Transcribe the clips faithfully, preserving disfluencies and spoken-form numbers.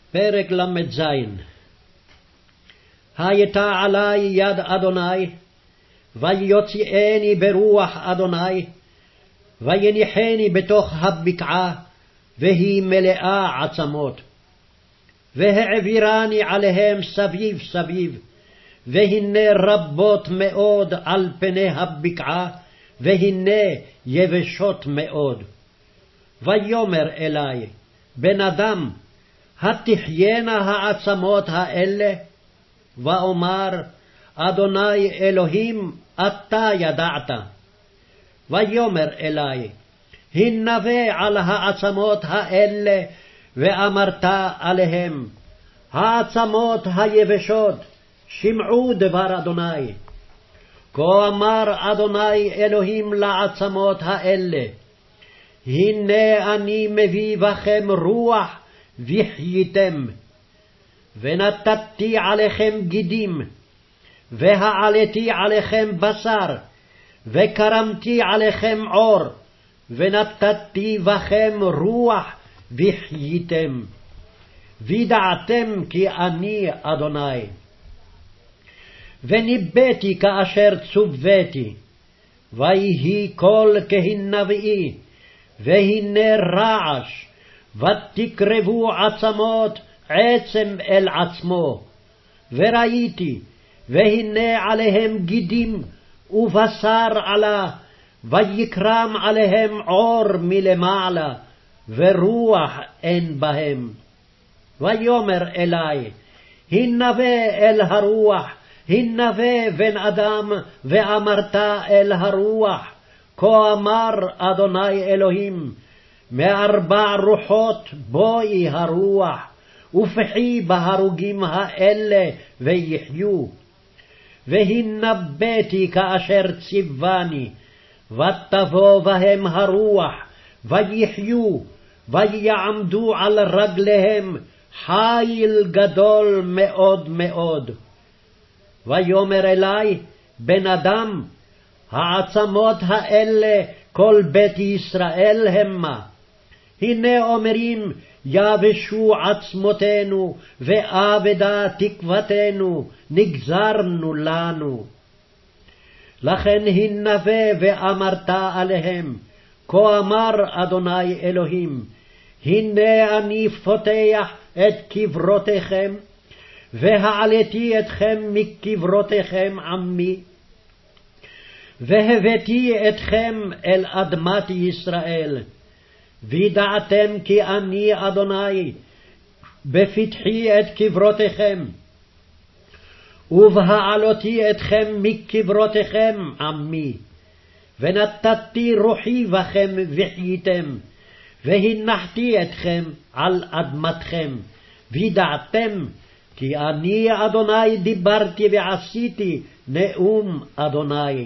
פרק למ"ז. הייתה עלי יד אדוני, ויוציאני ברוח אדוני, ויניחני בתוך הבקעה, והיא מלאה עצמות. והעבירני עליהם סביב סביב, והנה רבות מאוד על פני הבקעה, והנה יבשות מאוד. ויאמר אלי, בן אדם, התחיינה העצמות האלה? ואומר, אדוני אלוהים, אתה ידעת. ויאמר אלי, הנבא על העצמות האלה, ואמרת עליהם, העצמות היבשות, שמעו דבר אדוני. כה אמר אדוני אלוהים לעצמות האלה, הנה אני מביא בכם רוח וחייתם, ונתתי עליכם גידים, והעליתי עליכם בשר, וקרמתי עליכם עור, ונתתי בכם רוח וחייתם, וידעתם כי אני אדוני. וניבאתי כאשר צוויתי, ויהי קול כהנבאי, והנה רעש, ותקרבו עצמות עצם אל עצמו. וראיתי, והנה עליהם גידים, ובשר עלה, ויקרם עליהם עור מלמעלה, ורוח אין בהם. ויאמר אלי, הנבא אל הרוח, הנבא בן אדם, ואמרת אל הרוח, כה אמר אדוני אלוהים, מארבע רוחות בואי הרוח, ופחי בהרוגים האלה ויחיו. והנבאתי כאשר ציווני, ותבוא בהם הרוח, ויחיו, ויעמדו על רגליהם, חיל גדול מאוד מאוד. ויאמר אלי, בן אדם, העצמות האלה כל בית ישראל המה. הנה אומרים, יבשו עצמותינו, ואבדה תקוותנו, נגזרנו לנו. לכן הנבא ואמרת עליהם, כה אמר אדוני אלוהים, הנה אני פותח את קברותיכם, והעליתי אתכם מקברותיכם עמי, והבאתי אתכם אל אדמת ישראל. וידעתם כי אני אדוני, בפתחי את קברותיכם, ובהעלותי אתכם מקברותיכם עמי, ונתתי רוחי בכם וחייתם, והנחתי אתכם על אדמתכם. וידעתם כי אני אדוני דיברתי ועשיתי נאום אדוני.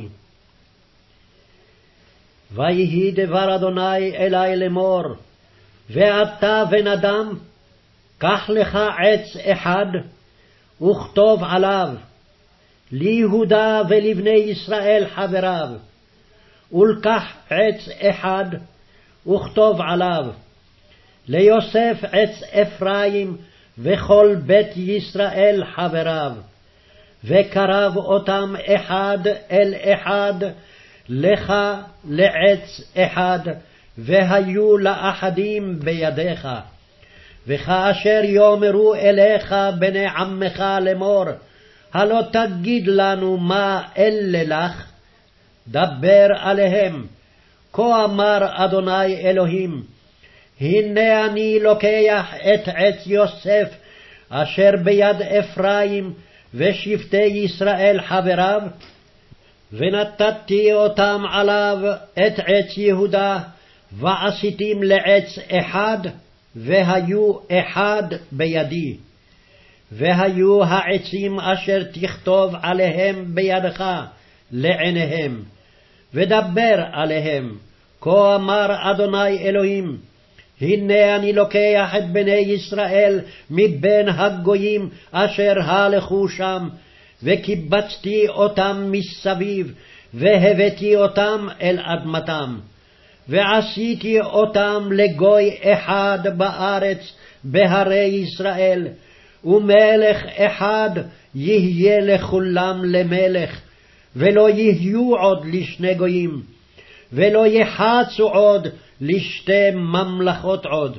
ויהי דבר אדוני אלי לאמור, ואתה בן אדם, קח לך עץ אחד, וכתוב עליו, ליהודה ולבני ישראל חבריו, ולקח עץ אחד, וכתוב עליו, ליוסף עץ אפרים וכל בית ישראל חבריו, וקרב אותם אחד אל אחד, לך לעץ אחד, והיו לאחדים בידיך. וכאשר יאמרו אליך בני עמך לאמור, הלא תגיד לנו מה אלה לך, דבר עליהם, כה אמר אדוני אלוהים, הנה אני לוקח את עץ יוסף אשר ביד אפרים ושבטי ישראל חבריו, ונתתי אותם עליו את עץ יהודה, ועשיתים לעץ אחד, והיו אחד בידי. והיו העצים אשר תכתוב עליהם בידך לעיניהם, ודבר עליהם, כה אמר אדוני אלוהים, הנה אני לוקח את בני ישראל מבין הגויים אשר הלכו שם, וקיבצתי אותם מסביב, והבאתי אותם אל אדמתם, ועשיתי אותם לגוי אחד בארץ, בהרי ישראל, ומלך אחד יהיה לכולם למלך, ולא יהיו עוד לשני גויים, ולא יחצו עוד לשתי ממלכות עוד.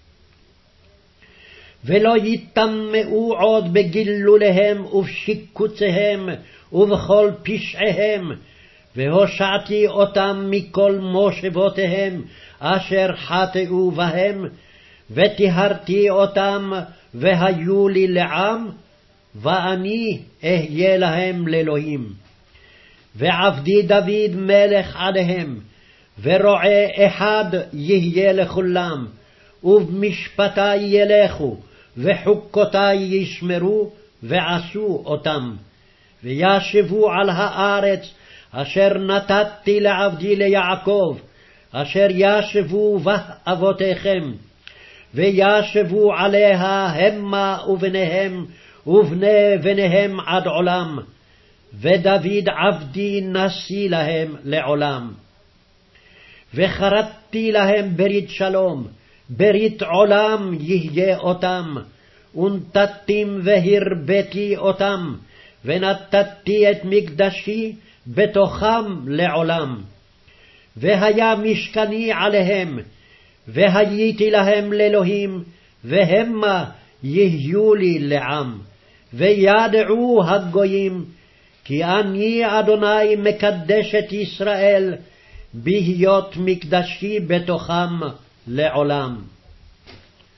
ולא יטמאו עוד בגילוליהם ובשיקוציהם ובכל פשעיהם, והושעתי אותם מכל מושבותיהם אשר חטאו בהם, וטיהרתי אותם והיו לי לעם, ואני אהיה להם לאלוהים. ועבדי דוד מלך עליהם, ורועה אחד יהיה לכולם, ובמשפטי ילכו, וחוקותי ישמרו, ועשו אותם. וישבו על הארץ אשר נתתי לעבדי ליעקב, אשר ישבו בה אבותיכם, וישבו עליה המה ובניהם, ובני בניהם עד עולם, ודוד עבדי נשיא להם לעולם. וחרתי להם ברית שלום, ברית עולם יהיה אותם, ונתתים והרביתי אותם, ונתתי את מקדשי בתוכם לעולם. והיה משכני עליהם, והייתי להם לאלוהים, והמה יהיו לי לעם. וידעו הגויים, כי אני אדוני מקדש את ישראל, בהיות מקדשי בתוכם לעולם.